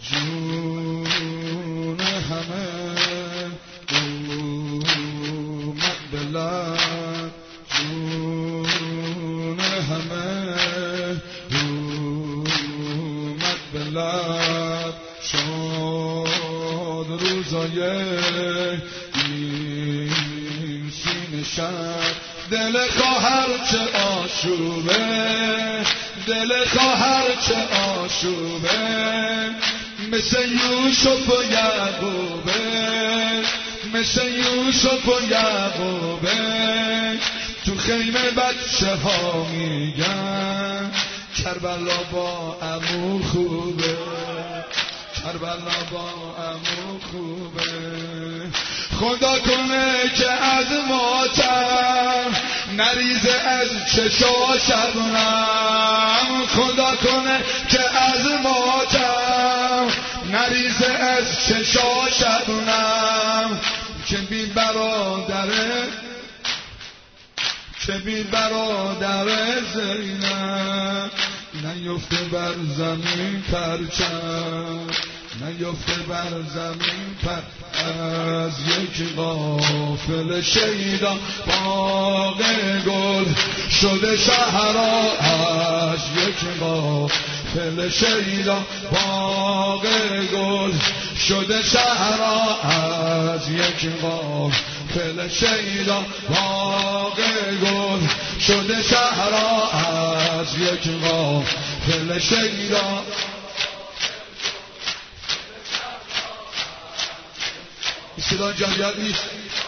جون همه اومد بلد، جون همه اومد بلد. شاد روزای این سینه شد، دل خواهر چه آشوبه، دل خواهر چه آشوبه، مثل یوسف و یعقوبه، مثل یوسف و یعقوبه. تو خیمه بچه ها میگن کربلا با عمو خوبه، کربلا با عمو خوبه. خدا کنه که از ماتم نریزه از چشاشم، خدا کنه که از ماتم نریزه از چشاشم. که بی برادره، که بی برادر زینب نیفته بر زمین پرچم، نیفته بر زمین پر. از یک غافل شیدا باغ گل شده صحرا، از یک غافل شیدا باغ گل شده صحرا، از یک غافل شیدا باغ گل شده صحرا، از یک غافل شیدا. صدا جان یاد نیست.